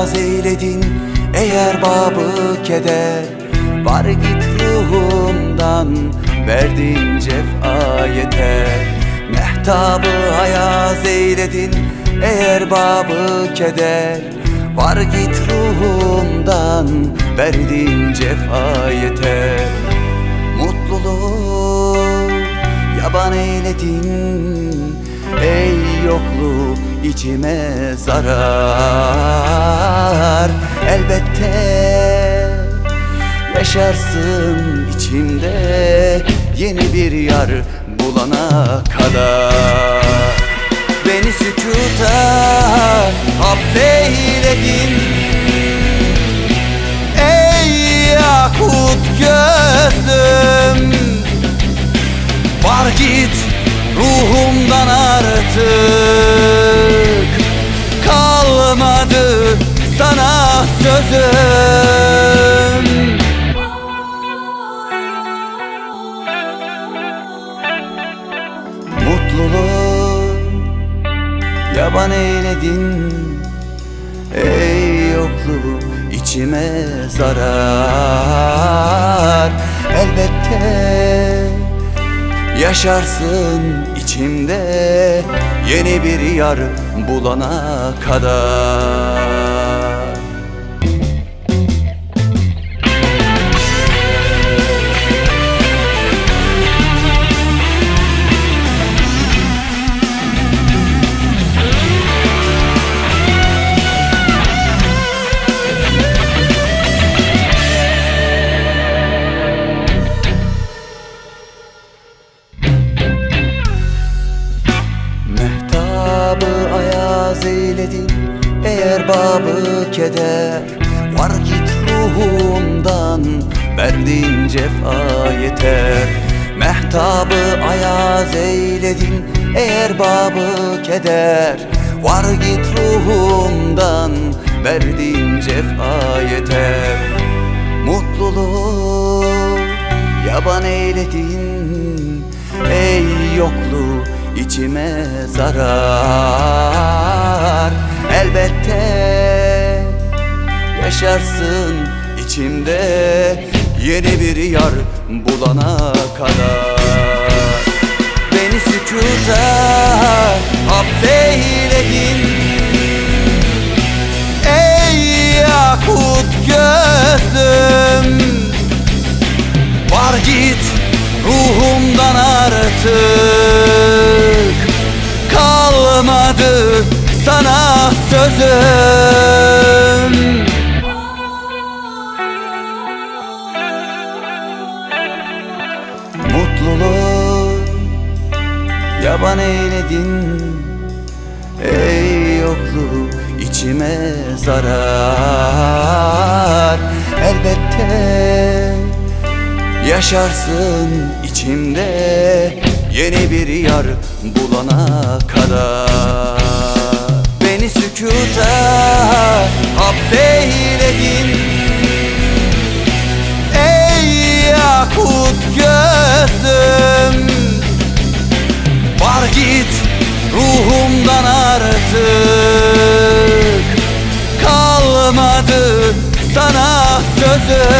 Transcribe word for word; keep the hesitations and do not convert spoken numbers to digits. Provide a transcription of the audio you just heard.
ayaz eyledin eğer babı keder. Var git ruhumdan, verdiğin cefa yeter. Mehtabı ayaz eyledin eğer babı keder. Var git ruhumdan, verdiğin cefa yeter. Mutluluğu yaban eyledin ey yokluğu içime zarar. Elbette yaşarsın içimde yeni bir yar bulana kadar. Beni sükuta hapseyledin ey yakut gözlüm. Var git ruhumdan artık, kalmadı sana sözüm. Mutluluğu yaban eyledin ey yokluğu içime zarar. Elbette yaşarsın içimde yeni bir yar bulana kadar. Ayaz eyledin eğer babı keder. Var git ruhumdan, verdiğin cefa yeter. Mehtabı ayaz eyledin eğer babı keder. Var git ruhumdan, verdiğin cefa yeter. Mutluluğu yaban eyledin ey yokluğu içime zarar. Elbette yaşarsın içimde yeni bir yar bulana kadar. Beni sükuta hapseyledin ey yakut gözlüm. Var git ruhumdan artık, kalmadı sana sözüm. Mutluluğu yaban eyledin ey yokluğu içime zarar. Elbette yaşarsın içimde yeni bir yar bulana kadar. Beni sükuta hapseyledin ey yakut gözlüm. Var git ruhumdan artık, kalmadı sana sözüm.